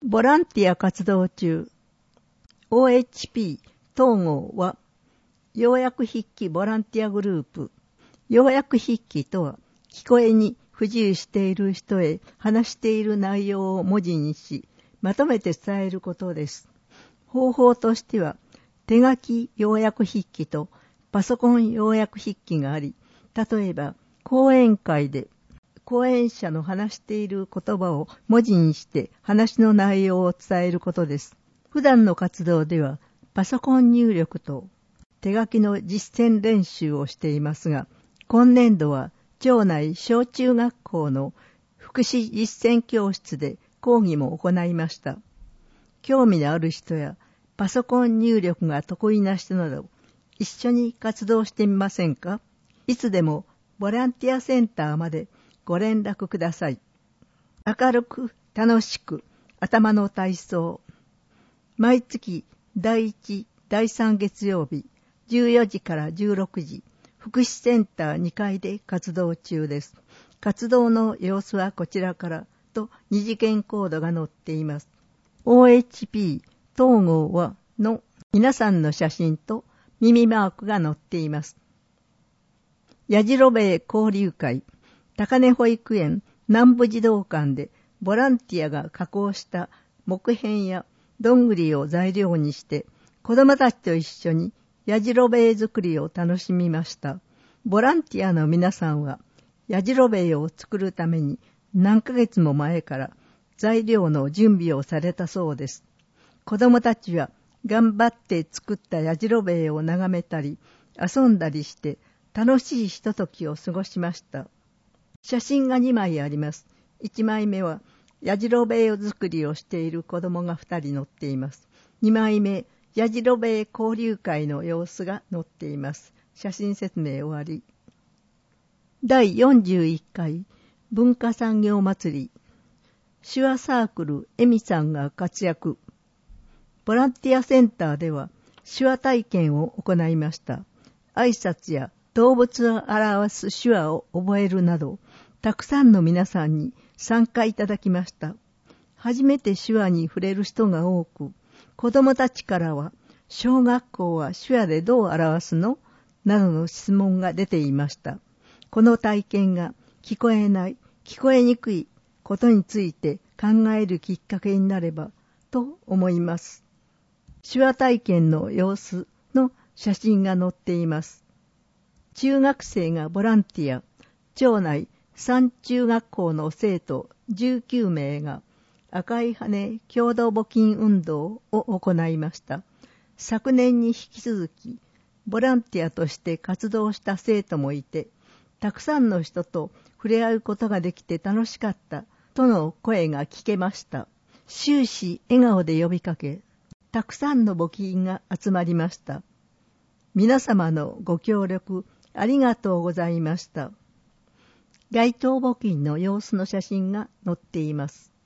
ボランティア活動中、OHP 統合は、要約筆記ボランティアグループ。要約筆記とは、聞こえに不自由している人へ話している内容を文字にし、まとめて伝えることです。方法としては、手書き要約筆記とパソコン要約筆記があり、例えば、講演会で、講演者の話している言葉を文字にして話の内容を伝えることです。普段の活動ではパソコン入力と手書きの実践練習をしていますが、今年度は町内小中学校の福祉実践教室で講義も行いました。興味のある人やパソコン入力が得意な人など一緒に活動してみませんか？いつでもボランティアセンターまでご連絡ください。明るく楽しく頭の体操。毎月第1、第3月曜日14時から16時、福祉センター2階で活動中です。活動の様子はこちらからと二次元コードが載っています。OHP 統合はの皆さんの写真と耳マークが載っています。やじろべえ交流会、高根保育園南部児童館でボランティアが加工した木片やどんぐりを材料にして子どもたちと一緒にやじろべえ作りを楽しみました。ボランティアの皆さんはやじろべえを作るために何ヶ月も前から材料の準備をされたそうです。子どもたちは頑張って作ったやじろべえを眺めたり遊んだりして楽しいひとときを過ごしました。写真が2枚あります。1枚目はやじろべえ作りをしている子供が2人載っています。2枚目、やじろべえ交流会の様子が載っています。写真説明終わり。第41回文化産業祭り。手話サークルエミさんが活躍。ボランティアセンターでは手話体験を行いました。挨拶や動物を表す手話を覚えるなど、たくさんの皆さんに参加いただきました。初めて手話に触れる人が多く、子供たちからは、小学校は手話でどう表すの？などの質問が出ていました。この体験が聞こえない、聞こえにくいことについて考えるきっかけになればと思います。手話体験の様子の写真が載っています。中学生がボランティア、町内3中学校の生徒19名が赤い羽共同募金運動を行いました。昨年に引き続き、ボランティアとして活動した生徒もいて、たくさんの人と触れ合うことができて楽しかったとの声が聞けました。終始笑顔で呼びかけ、たくさんの募金が集まりました。皆様のご協力ありがとうございました。街頭募金の様子の写真が載っています。